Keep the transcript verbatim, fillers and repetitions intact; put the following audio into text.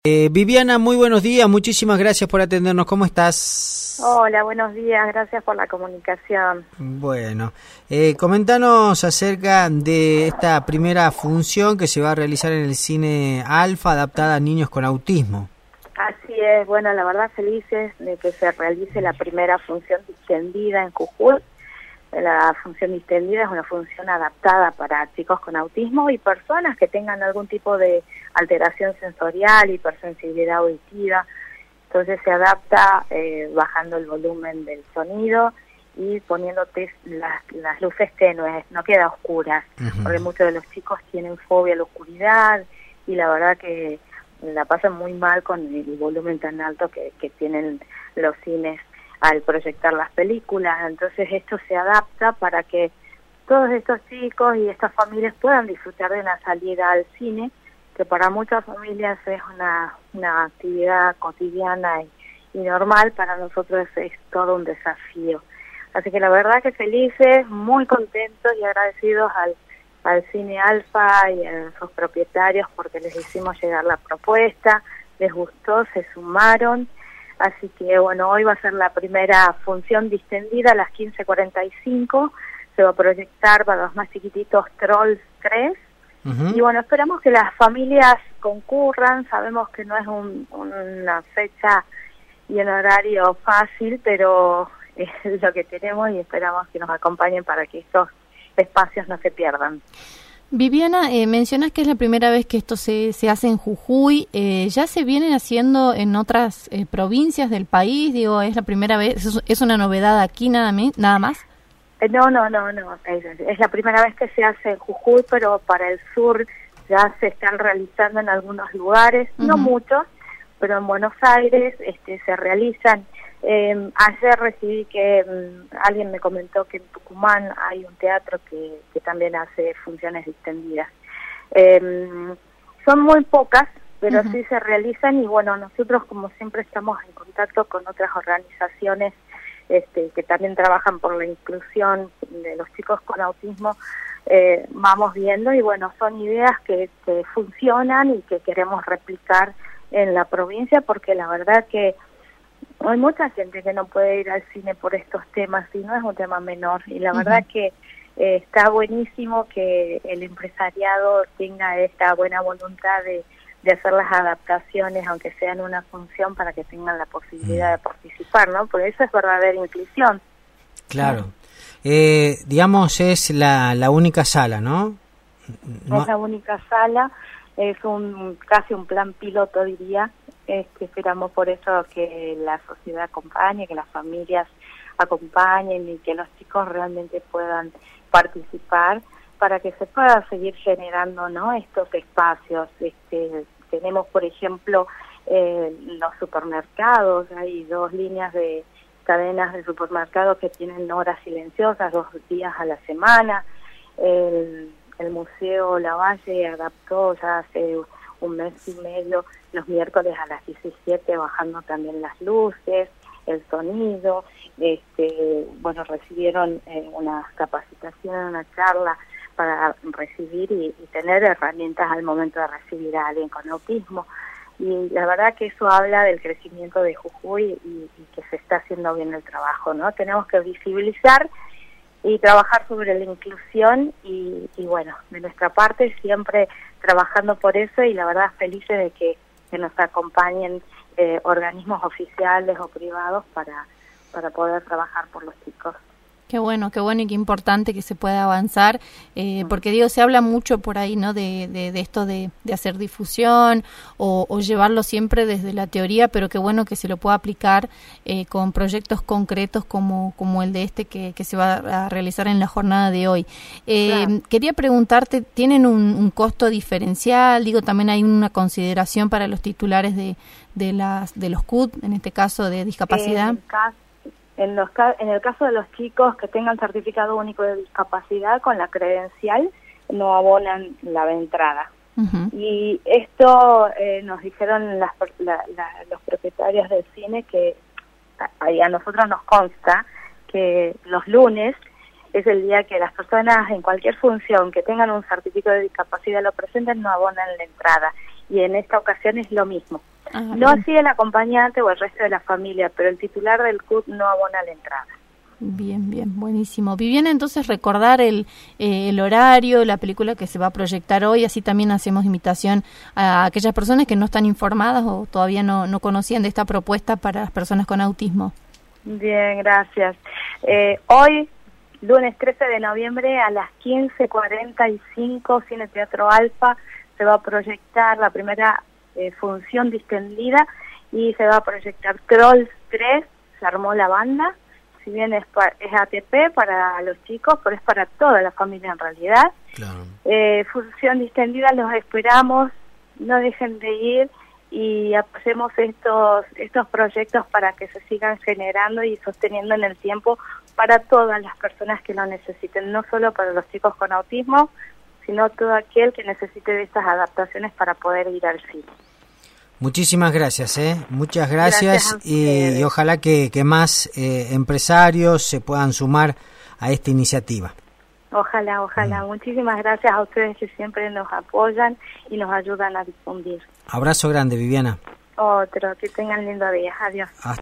Eh, Viviana, muy buenos días, muchísimas gracias por atendernos, ¿cómo estás? Hola, buenos días, gracias por la comunicación. Bueno, eh, comentanos acerca de esta primera función que se va a realizar en el cine Alfa, adaptada a niños con autismo. Así es, bueno, la verdad felices de que se realice la primera función distendida en Jujuy. La función distendida es una función adaptada para chicos con autismo y personas que tengan algún tipo de alteración sensorial, hipersensibilidad auditiva. Entonces se adapta eh, bajando el volumen del sonido y poniéndote las, las luces tenues, no queda oscuras, uh-huh. porque muchos de los chicos tienen fobia a la oscuridad y la verdad que la pasan muy mal con el volumen tan alto que, que tienen los cines al proyectar las películas. Entonces esto se adapta para que todos estos chicos y estas familias puedan disfrutar de una salida al cine, que para muchas familias es una, una actividad cotidiana y, y normal, para nosotros es todo un desafío. Así que la verdad que felices, muy contentos y agradecidos al, al Cine Alfa y a sus propietarios porque les hicimos llegar la propuesta, les gustó, se sumaron. Así que bueno, hoy va a ser la primera función distendida a las quince cuarenta y cinco, se va a proyectar para los más chiquititos Trolls tres, uh-huh. y bueno, esperamos que las familias concurran, sabemos que no es un, una fecha y un horario fácil, pero es lo que tenemos y esperamos que nos acompañen para que estos espacios no se pierdan. Viviana, eh, mencionas que es la primera vez que esto se, se hace en Jujuy. Eh, ¿Ya se vienen haciendo en otras eh, provincias del país? Digo, ¿es la primera vez? ¿Es, es una novedad aquí nada, nada más? Eh, no, no, no, no. Es, es la primera vez que se hace en Jujuy, pero para el sur ya se están realizando en algunos lugares, uh-huh. no muchos, pero en Buenos Aires este, se realizan. Eh, ayer recibí que um, alguien me comentó que en Tucumán hay un teatro que, que también hace funciones distendidas. Eh, son muy pocas, pero uh-huh. sí se realizan y bueno, nosotros como siempre estamos en contacto con otras organizaciones este, que también trabajan por la inclusión de los chicos con autismo, eh, vamos viendo y bueno, son ideas que, que funcionan y que queremos replicar en la provincia porque la verdad que hay mucha gente que no puede ir al cine por estos temas y no es un tema menor y la uh-huh. verdad que eh, está buenísimo que el empresariado tenga esta buena voluntad de, de hacer las adaptaciones aunque sean una función para que tengan la posibilidad uh-huh. de participar, ¿no? Porque eso es verdadera inclusión. Claro. Eh, digamos es la, la única sala, ¿no? No es la única sala, es un casi un plan piloto diría. Este, esperamos por eso que la sociedad acompañe, que las familias acompañen y que los chicos realmente puedan participar para que se pueda seguir generando, ¿no? Estos espacios. Este, tenemos, por ejemplo, eh, los supermercados, hay dos líneas de cadenas de supermercados que tienen horas silenciosas, dos días a la semana. El, el Museo Lavalle adaptó ya hace un mes y medio los miércoles a las diecisiete bajando también las luces, el sonido, este, bueno, recibieron eh, una capacitación, una charla para recibir y, y tener herramientas al momento de recibir a alguien con autismo. Y la verdad que eso habla del crecimiento de Jujuy y, y que se está haciendo bien el trabajo, ¿no? Tenemos que visibilizar y trabajar sobre la inclusión y, y bueno, de nuestra parte siempre trabajando por eso y la verdad felices de que, que nos acompañen eh, organismos oficiales o privados para, para poder trabajar por los chicos. Qué bueno, qué bueno y qué importante que se pueda avanzar, eh, porque digo, se habla mucho por ahí, ¿no? De, de, de esto de, de hacer difusión o, o llevarlo siempre desde la teoría, pero qué bueno que se lo pueda aplicar eh, con proyectos concretos como, como el de este que, que se va a realizar en la jornada de hoy. Eh, claro. Quería preguntarte, ¿tienen un, un costo diferencial? Digo, también hay una consideración para los titulares de, de, las, de los C U D, en este caso de discapacidad. Eh, En, los, en el caso de los chicos que tengan certificado único de discapacidad, con la credencial no abonan la entrada. Uh-huh. Y esto eh, nos dijeron las, la, la, los propietarios del cine que a, a nosotros nos consta que los lunes es el día que las personas en cualquier función que tengan un certificado de discapacidad lo presenten, no abonan la entrada. Y en esta ocasión es lo mismo. Ah, no así el acompañante o el resto de la familia, pero el titular del C U T no abona la entrada. Bien, bien, buenísimo. Viviana, entonces recordar el, eh, el horario, la película que se va a proyectar hoy, así también hacemos invitación a aquellas personas que no están informadas o todavía no, no conocían de esta propuesta para las personas con autismo. Bien, gracias. Eh, hoy, lunes trece de noviembre, a las quince cuarenta y cinco, Cine Teatro Alfa, se va a proyectar la primera eh, función distendida y se va a proyectar Trolls tres, se armó la banda. Si bien es, pa, es A T P para los chicos, pero es para toda la familia en realidad. Claro. Eh, función distendida, los esperamos, no dejen de ir y apoyemos estos, estos proyectos para que se sigan generando y sosteniendo en el tiempo para todas las personas que lo necesiten, no solo para los chicos con autismo, sino todo aquel que necesite de estas adaptaciones para poder ir al cine. Muchísimas gracias, ¿eh? Muchas gracias, gracias y, y ojalá que, que más eh, empresarios se puedan sumar a esta iniciativa. Ojalá, ojalá. Mm. Muchísimas gracias a ustedes que siempre nos apoyan y nos ayudan a difundir. Abrazo grande, Viviana. Otro, que tengan lindo día. Adiós. Hasta